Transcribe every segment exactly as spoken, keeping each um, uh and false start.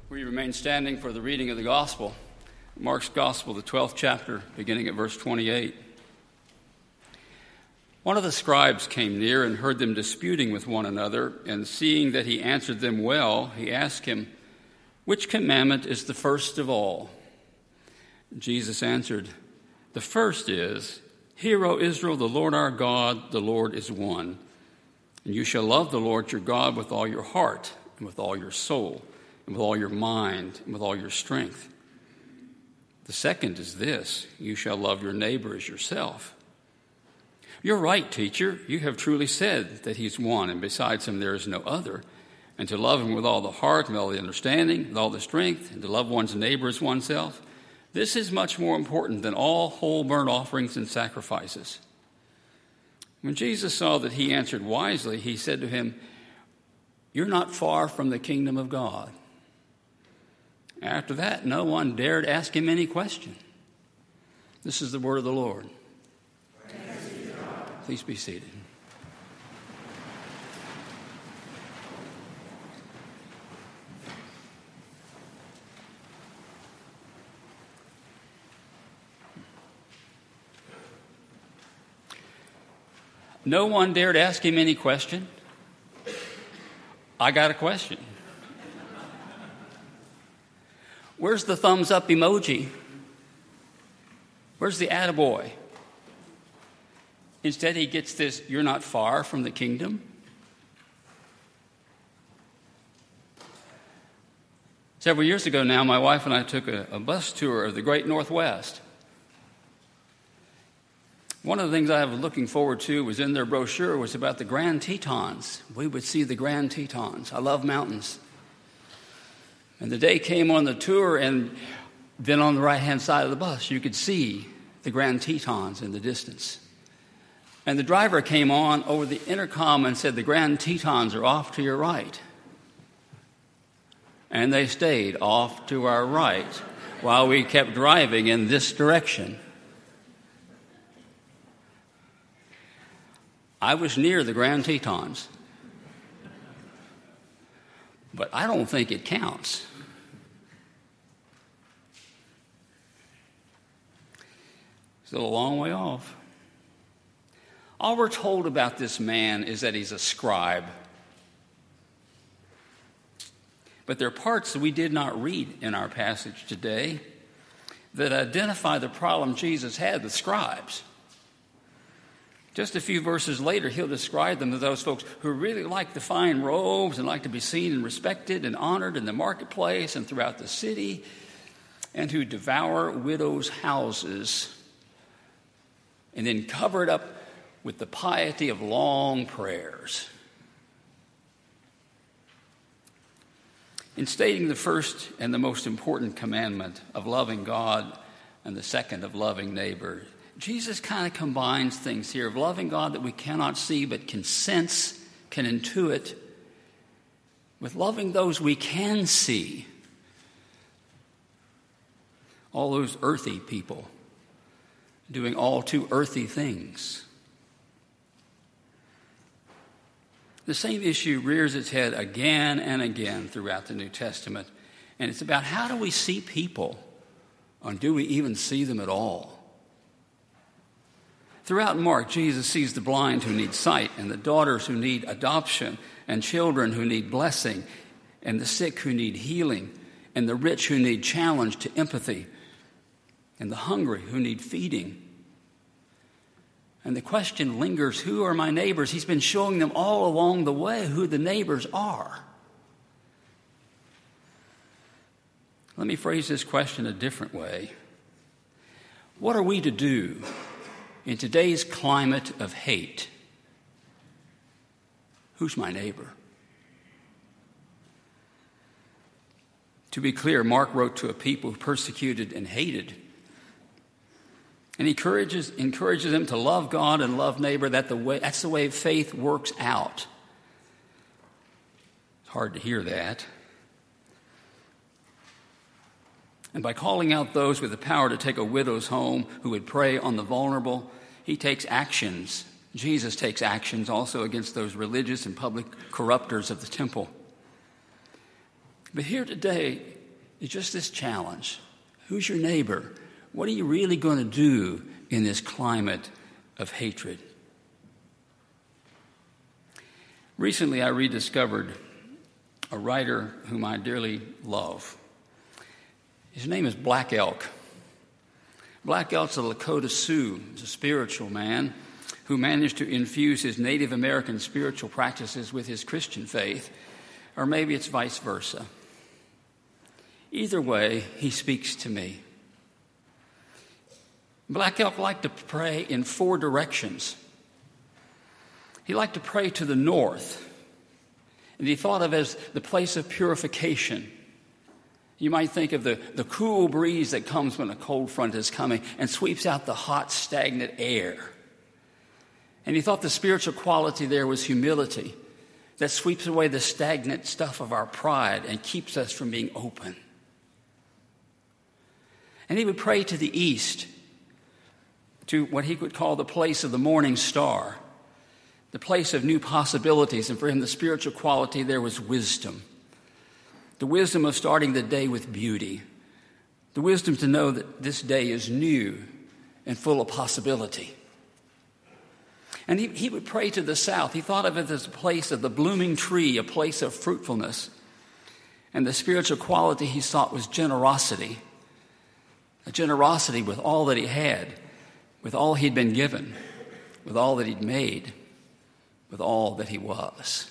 We remain standing for the reading of the Gospel. Mark's Gospel, the twelfth chapter, beginning at verse twenty-eight. One of the scribes came near and heard them disputing with one another, and seeing that he answered them well, he asked him, "Which commandment is the first of all?" Jesus answered, "The first is, Hear, O Israel, the Lord our God, the Lord is one. And you shall love the Lord your God with all your heart, and with all your soul, and with all your mind, and with all your strength. The second is this, you shall love your neighbor as yourself. You're right, teacher, you have truly said that he's one, and besides him there is no other. And to love him with all the heart, and all the understanding, with all the strength, and to love one's neighbor as oneself, this is much more important than all whole burnt offerings and sacrifices." When Jesus saw that he answered wisely, he said to him, "You're not far from the kingdom of God." After that, no one dared ask him any question. This is the word of the Lord. Please be seated. No one dared ask him any question. I got a question. Where's the thumbs up emoji? Where's the attaboy? Instead, he gets this, "You're not far from the kingdom." Several years ago now, my wife and I took a, a bus tour of the Great Northwest. One of the things I was looking forward to was in their brochure was about the Grand Tetons. We would see the Grand Tetons. I love mountains. And the day came on the tour, and then on the right-hand side of the bus, you could see the Grand Tetons in the distance. And the driver came on over the intercom and said, "The Grand Tetons are off to your right." And they stayed off to our right while we kept driving in this direction. I was near the Grand Tetons, but I don't think it counts. Still a long way off. All we're told about this man is that he's a scribe. But there are parts that we did not read in our passage today that identify the problem Jesus had with scribes. Just a few verses later, he'll describe them as those folks who really like the fine robes and like to be seen and respected and honored in the marketplace and throughout the city, and who devour widows' houses and then cover it up with the piety of long prayers. In stating the first and the most important commandment of loving God and the second of loving neighbor, Jesus kind of combines things here of loving God that we cannot see but can sense, can intuit, with loving those we can see. All those earthy people doing all too earthy things. The same issue rears its head again and again throughout the New Testament, and it's about how do we see people, or do we even see them at all? Throughout Mark, Jesus sees the blind who need sight, and the daughters who need adoption, and children who need blessing, and the sick who need healing, and the rich who need challenge to empathy, and the hungry who need feeding. And the question lingers, who are my neighbors? He's been showing them all along the way who the neighbors are. Let me phrase this question a different way. What are we to do in today's climate of hate? Who's my neighbor? To be clear, Mark wrote to a people who persecuted and hated. And he encourages, encourages them to love God and love neighbor. That the way, that's the way faith works out. It's hard to hear that. And by calling out those with the power to take a widow's home who would prey on the vulnerable, he takes actions. Jesus takes actions also against those religious and public corrupters of the temple. But here today, is just this challenge. Who's your neighbor? What are you really going to do in this climate of hatred? Recently, I rediscovered a writer whom I dearly love. His name is Black Elk. Black Elk's a Lakota Sioux. He's a spiritual man who managed to infuse his Native American spiritual practices with his Christian faith, or maybe it's vice versa. Either way, he speaks to me. Black Elk liked to pray in four directions. He liked to pray to the north, and he thought of it as the place of purification. You might think of the, the cool breeze that comes when a cold front is coming and sweeps out the hot, stagnant air. And he thought the spiritual quality there was humility that sweeps away the stagnant stuff of our pride and keeps us from being open. And he would pray to the east, to what he would call the place of the morning star, the place of new possibilities. And for him, the spiritual quality there was wisdom. The wisdom of starting the day with beauty. The wisdom to know that this day is new and full of possibility. And he, he would pray to the south. He thought of it as a place of the blooming tree, a place of fruitfulness. And the spiritual quality he sought was generosity. A generosity with all that he had, with all he'd been given, with all that he'd made, with all that he was.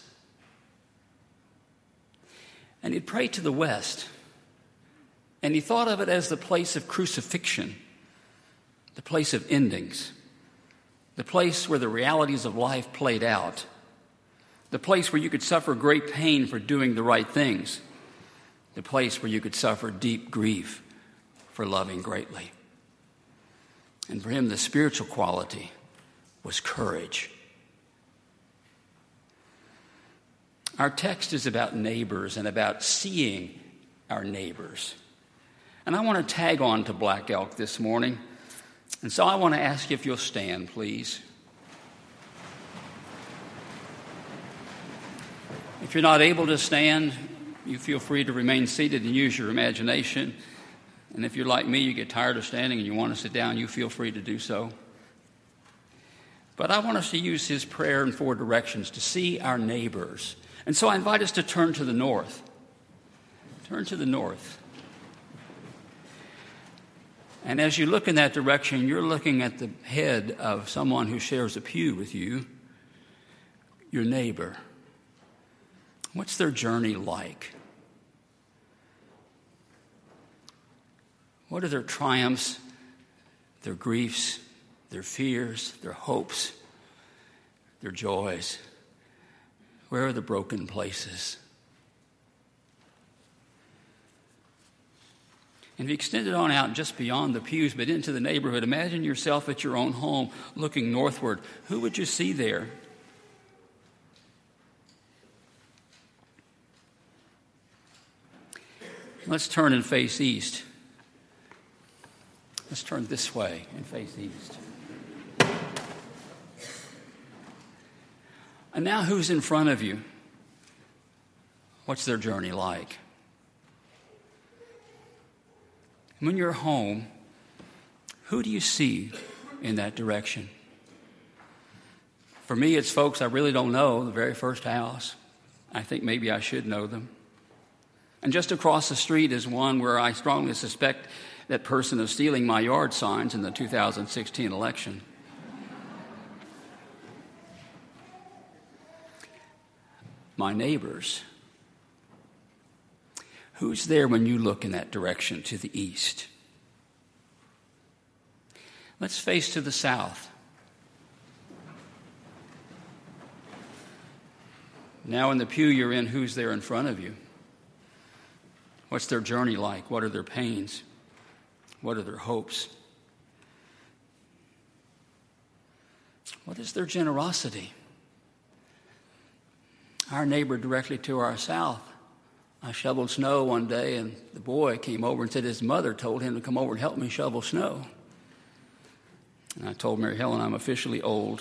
And he'd pray to the west, and he thought of it as the place of crucifixion, the place of endings, the place where the realities of life played out, the place where you could suffer great pain for doing the right things, the place where you could suffer deep grief for loving greatly. And for him, the spiritual quality was courage. Our text is about neighbors and about seeing our neighbors. And I want to tag on to Black Elk this morning. And so I want to ask you if you'll stand, please. If you're not able to stand, you feel free to remain seated and use your imagination. And if you're like me, you get tired of standing and you want to sit down, you feel free to do so. But I want us to use his prayer in four directions to see our neighbors. And so I invite us to turn to the north. Turn to the north. And as you look in that direction, you're looking at the head of someone who shares a pew with you, your neighbor. What's their journey like? What are their triumphs, their griefs, their fears, their hopes, their joys? Where are the broken places? And if you extend it on out just beyond the pews, but into the neighborhood, imagine yourself at your own home looking northward. Who would you see there? Let's turn and face east. Let's turn this way and face east. And now who's in front of you? What's their journey like? When you're home, who do you see in that direction? For me, it's folks I really don't know, the very first house. I think maybe I should know them. And just across the street is one where I strongly suspect that person of stealing my yard signs in the two thousand sixteen election. My neighbors. Who's there when you look in that direction to the east? Let's face to the south. Now in the pew you're in, who's there in front of you? What's their journey like? What are their pains? What are their hopes? What is their generosity? Our neighbor directly to our south, I shoveled snow one day, and the boy came over and said his mother told him to come over and help me shovel snow. And I told Mary Helen I'm officially old.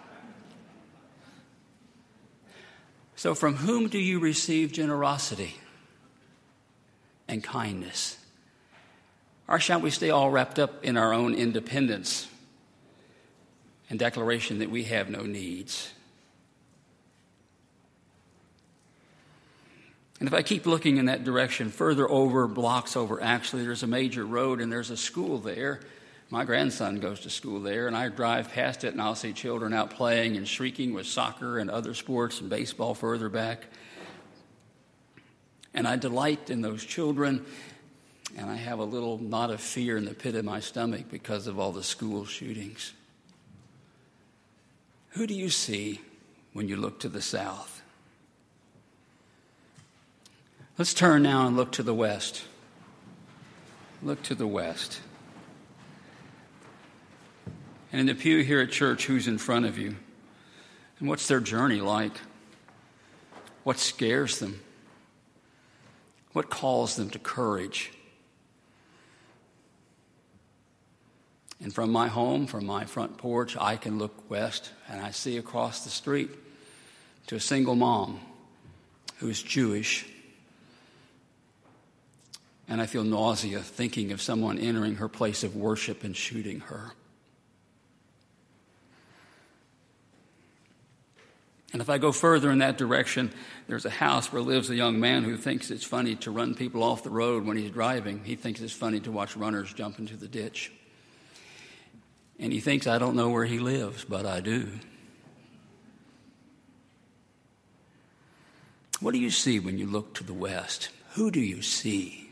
So from whom do you receive generosity? and kindness? Or shall we stay all wrapped up in our own independence and declaration that we have no needs? And if I keep looking in that direction, further over, blocks over, actually, there's a major road and there's a school there. My grandson goes to school there, and I drive past it, and I'll see children out playing and shrieking with soccer and other sports and baseball further back. And I delight in those children, and I have a little knot of fear in the pit of my stomach because of all the school shootings. Who do you see when you look to the south? Let's turn now and look to the west. Look to the west. And in the pew here at church, who's in front of you? And what's their journey like? What scares them? What calls them to courage? And from my home, from my front porch, I can look west, and I see across the street to a single mom who is Jewish. And I feel nausea thinking of someone entering her place of worship and shooting her. And if I go further in that direction, there's a house where lives a young man who thinks it's funny to run people off the road when he's driving. He thinks it's funny to watch runners jump into the ditch. And he thinks I don't know where he lives, but I do. What do you see when you look to the west? Who do you see?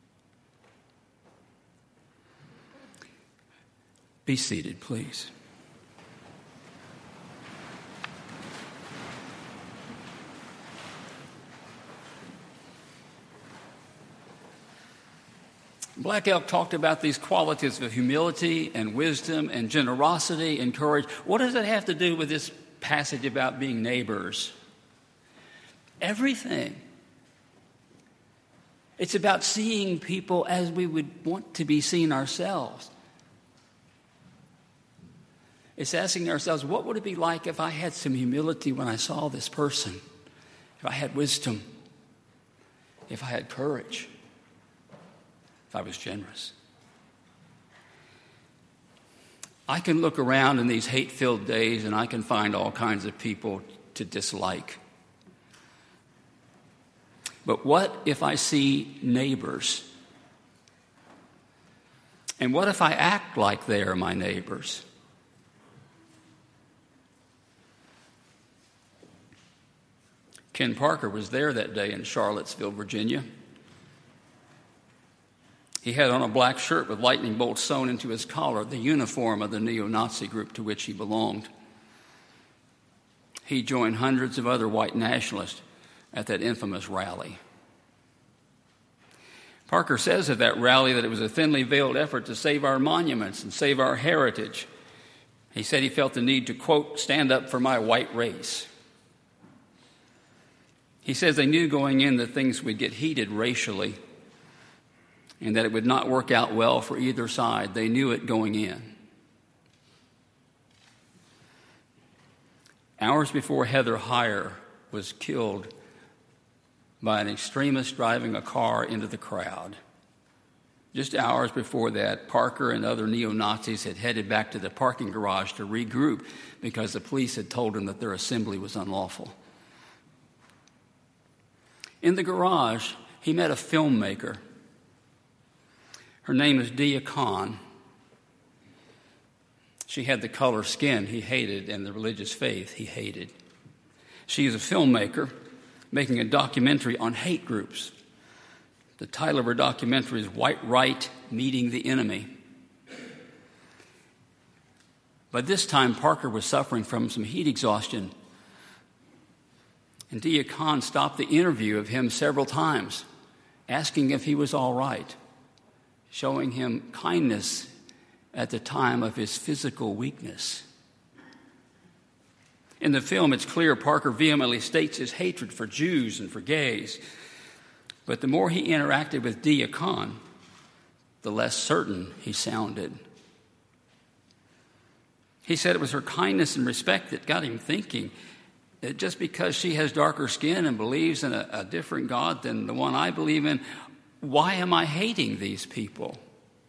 Be seated, please. Black Elk talked about these qualities of humility and wisdom and generosity and courage. What does that have to do with this passage about being neighbors? Everything. It's about seeing people as we would want to be seen ourselves. It's asking ourselves, what would it be like if I had some humility when I saw this person? If I had wisdom? If I had courage? If I was generous? I can look around in these hate-filled days and I can find all kinds of people to dislike. But what if I see neighbors? And what if I act like they are my neighbors? Ken Parker was there that day in Charlottesville, Virginia. He had on a black shirt with lightning bolts sewn into his collar, the uniform of the neo-Nazi group to which he belonged. He joined hundreds of other white nationalists at that infamous rally. Parker says of that rally that it was a thinly veiled effort to save our monuments and save our heritage. He said he felt the need to, quote, stand up for my white race. He says they knew going in that things would get heated racially and that it would not work out well for either side. They knew it going in. Hours before Heather Heyer was killed by an extremist driving a car into the crowd, just hours before that, Parker and other neo-Nazis had headed back to the parking garage to regroup because the police had told them that their assembly was unlawful. In the garage, he met a filmmaker. Her name is Deah Khan. She had the color skin he hated and the religious faith he hated. She is a filmmaker making a documentary on hate groups. The title of her documentary is White Right Meeting the Enemy. By this time, Parker was suffering from some heat exhaustion. And Deah Khan stopped the interview of him several times, asking if he was all right, showing him kindness at the time of his physical weakness. In the film, it's clear Parker vehemently states his hatred for Jews and for gays. But the more he interacted with Deah Khan, the less certain he sounded. He said it was her kindness and respect that got him thinking that just because she has darker skin and believes in a, a different God than the one I believe in, why am I hating these people?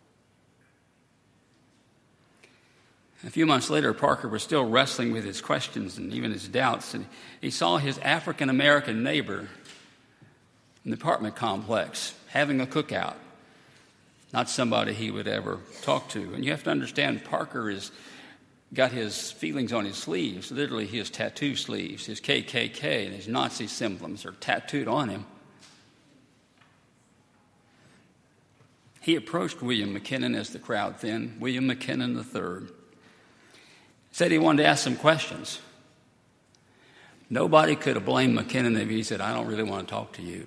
A few months later, Parker was still wrestling with his questions and even his doubts, and he saw his African-American neighbor in the apartment complex having a cookout. Not somebody he would ever talk to. And you have to understand, Parker has got his feelings on his sleeves, literally his tattoo sleeves. His K K K and his Nazi symbols are tattooed on him. He approached William McKinnon as the crowd thinned, William McKinnon the third. Said he wanted to ask some questions. Nobody could have blamed McKinnon if he said, I don't really want to talk to you.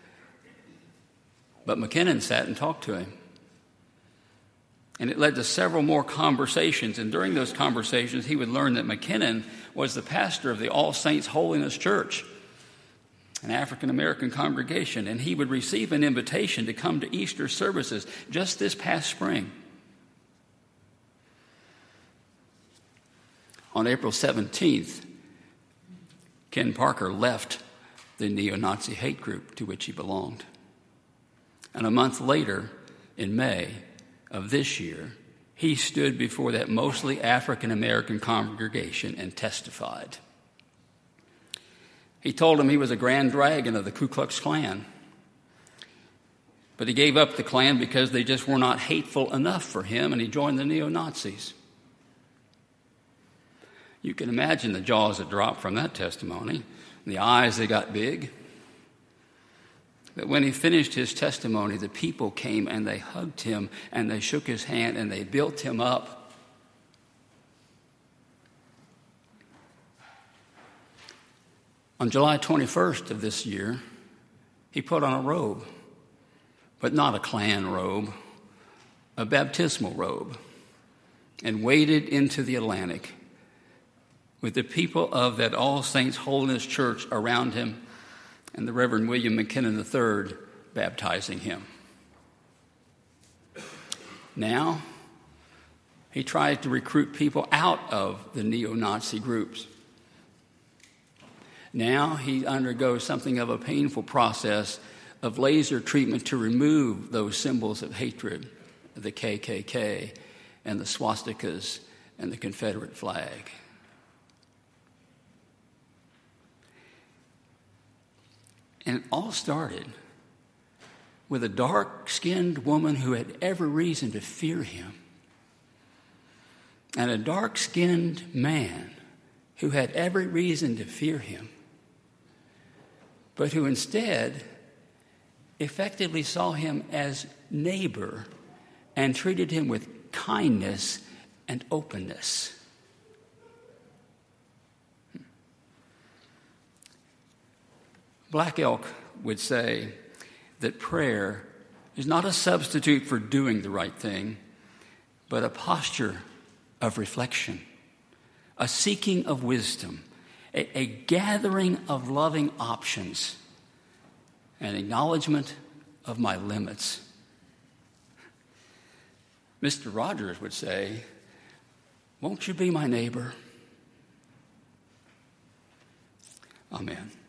But McKinnon sat and talked to him. And it led to several more conversations. And during those conversations, he would learn that McKinnon was the pastor of the All Saints Holiness Church, an African-American congregation. And he would receive an invitation to come to Easter services just this past spring. On April seventeenth, Ken Parker left the neo-Nazi hate group to which he belonged. And a month later, in May of this year, he stood before that mostly African-American congregation and testified. He told them he was a grand dragon of the Ku Klux Klan. But he gave up the Klan because they just were not hateful enough for him, and he joined the neo-Nazis. You can imagine the jaws that dropped from that testimony, the eyes that got big. But when he finished his testimony, the people came and they hugged him and they shook his hand and they built him up. On July twenty-first of this year, he put on a robe, but not a Klan robe, a baptismal robe, and waded into the Atlantic with the people of that All Saints Holiness Church around him and the Reverend William McKinnon the third baptizing him. Now, he tried to recruit people out of the neo-Nazi groups. Now he undergoes something of a painful process of laser treatment to remove those symbols of hatred, the K K K and the swastikas and the Confederate flag. And it all started with a dark-skinned woman who had every reason to fear him, and a dark-skinned man who had every reason to fear him, but who instead effectively saw him as neighbor and treated him with kindness and openness. Black Elk would say that prayer is not a substitute for doing the right thing, but a posture of reflection, a seeking of wisdom, a, a gathering of loving options, an acknowledgement of my limits. Mister Rogers would say, won't you be my neighbor? Amen.